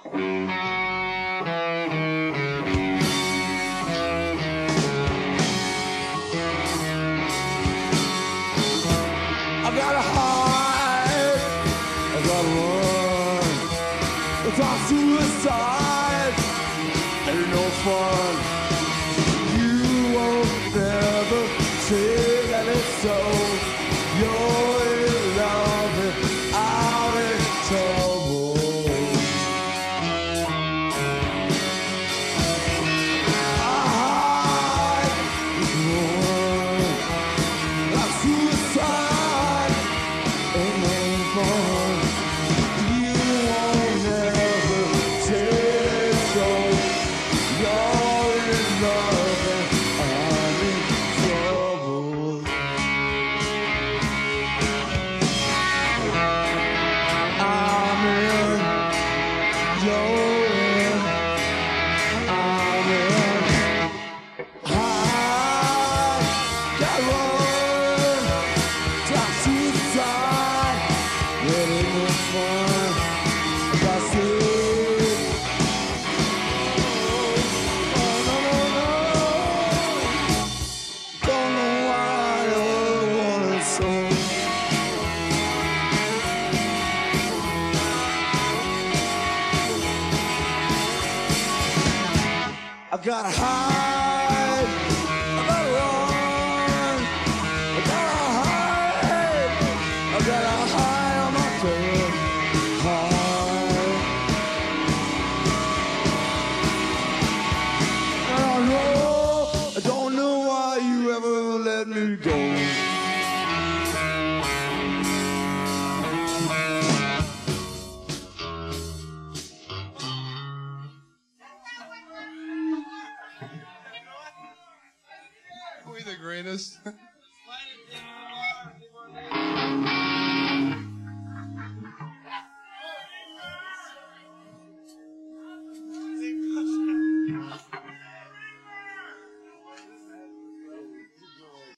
I gotta hide, I gotta run. It's all suicide, ain't no fun. You won't never say that it's so. You're in love and out in trouble. I hide, run, like suicide. Ain't no fun. You won't never say so. You're in love and I'm in trouble. I'm in, you're in, I'm in. High, gotta run, talk suicide. It ain't no fun if I say, oh no no no, don't know why I want it so. I gotta hide, I gotta run, I gotta hide, I gotta hide on my tail, hide. And I don't know why you ever let me go. We the greatest.